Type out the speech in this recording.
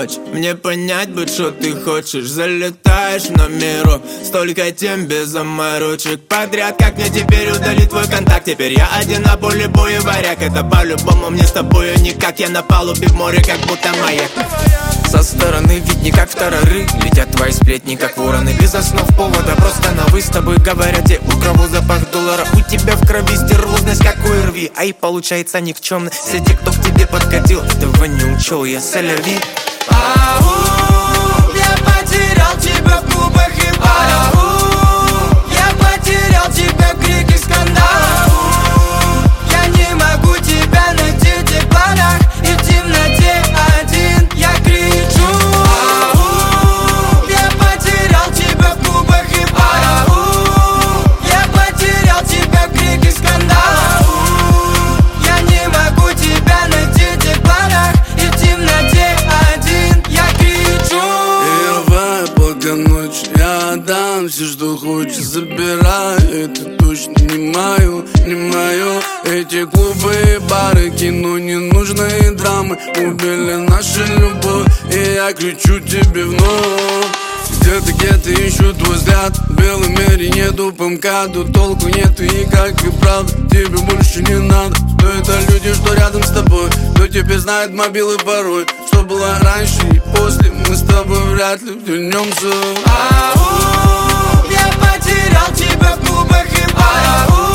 ночь. Мне понять бы, что ты хочешь. Залетаешь в номеру, столько тем без заморочек подряд. Как мне теперь удалить твой контакт? Теперь я один на поле боя варяг. Это по-любому мне с тобою никак. Я на палубе в море, как будто маяк. Со стороны вид не как в тарары. Летят твои сплетни, как вороны. Без основ повода, просто на вы с тобой говорят. Те, у кого запах доллара. У тебя в крови стервозность, как у РВ. Ай, получается никчемно. Все те, кто к тебе подкатил, этого не учел. Я соляви. Я потерял тебя в клубах и барах. Я потерял тебя в крике скандалах. Я не могу тебя найти в тех планах. И в темноте один я кричу. Я потерял тебя в клубах и барах. Я потерял тебя в крике скандалах. Я не могу тебя найти в тех планах. И в темноте один я кричу. Давай, пока ночь, я отдам все, что хочешь, забирай. Это точно не мое, не мое. Эти клубы и бары, кино, ненужные драмы убили нашу любовь, и я кричу тебе вновь. Где-то ищу твой взгляд. В белом мире нету по МКАДу. Толку нету и как и правда тебе больше не надо. Что это люди, что рядом с тобой? Кто теперь знает мобилы пароль? Что было раньше и после? Мы с тобой вряд ли вернемся. Я потерял тебя в клубах и барах.